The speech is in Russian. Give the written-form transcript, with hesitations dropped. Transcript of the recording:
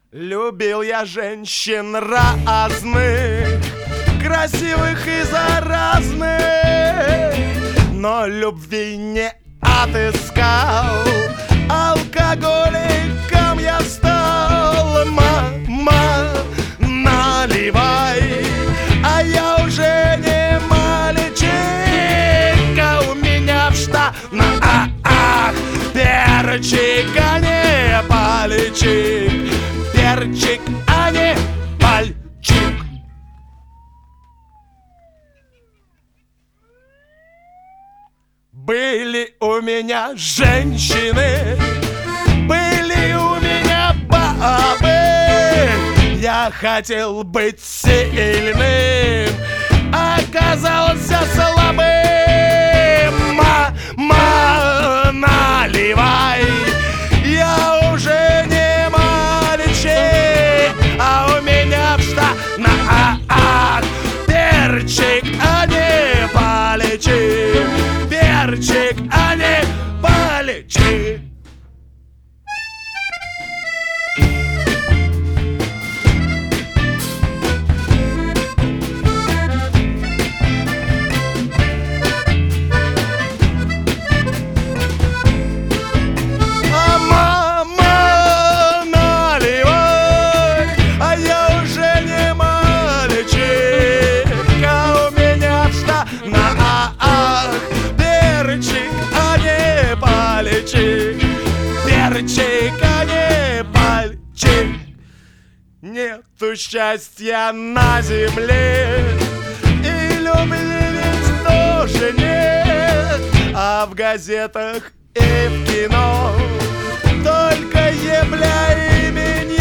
Любил я женщин разных, красивых и заразных, но любви не отыскал. Алкоголиком я стал. Мама, наливай, а я уже не мальчик, а у меня в штанах перчик, а не пальчик. Перчик, а не пальчик. Были у меня женщины, были у меня бабы. Я хотел быть сильным, оказался слабым. Мама, наливай, я уже не мальчик, а у меня в штанах перчик, а не пальчик. Перчик, а не пальчик. Перчик, а не пальчик. Нету счастья на земле, и любви ведь тоже нет, а в газетах и в кино только ебля и меня.